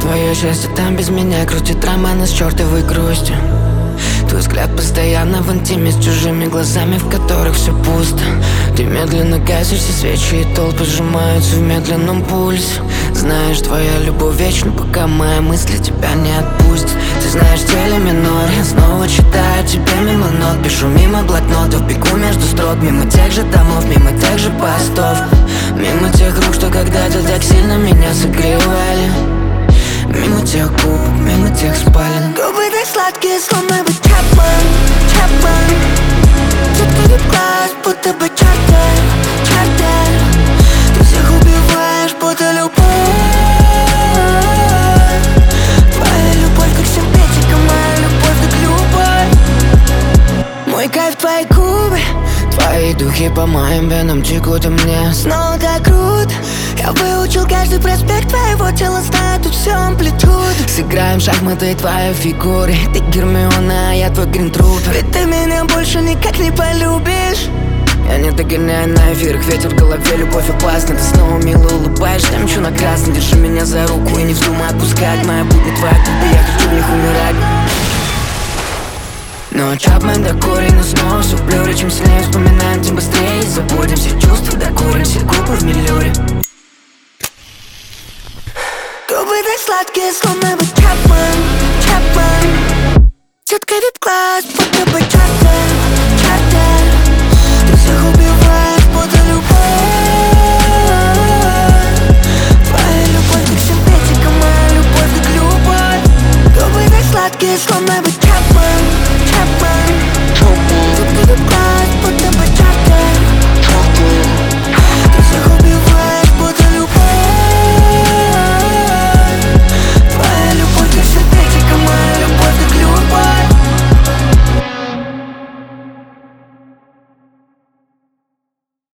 твое счастье там без меня крутит романы с чертовой грустью. Твой взгляд постоянно в интиме с чужими глазами, в которых все пусто. Ты медленно гасишь все свечи, и толпы сжимаются в медленном пульсе. Знаешь, твоя любовь вечна, пока мои мысли тебя не отпустят. Ты знаешь, теле минор, я снова читаю тебе мимо нот. Пишу мимо блокнотов, бегу между строк, мимо тех же домов, мимо тех же постов, мимо тех рук, что когда-то так сильно меня согревали, мимо тех губ, мимо тех спален. Губы так сладкие, словно бы Чапман, Чапман. Четкий вид глаз, будто бы чартер, чартер. Ты всех убиваешь, будто любовь. Твоя любовь как синтетика, моя любовь как любовь. Мой кайф твои губы, твои духи по моим венам текут, и мне Снова так круто. Я выучил каждый проспект твоего тела, знаю тут всю амплитуду. Сыграем в шахматы твоей фигуры. Ты Гермиона, а я твой Гринтрупер. Ведь ты меня больше никак не полюбишь. Я не догоняю на эфирах, ветер в голове, любовь опасна. Ты снова мило улыбаешься, я мчу на красный. Держи меня за руку и не вздумай отпускать. Моя будни, твоя губы, я хочу в них умирать. Но Чапман докурен, но снова все в блюре. Чем сильнее вспоминаем, тем быстрее забудем все чувства, докурим все губы в миллиоре. Губы так сладкие, словно бы Чапман, Чапман. Четкий вид глаз, будто бы чартер.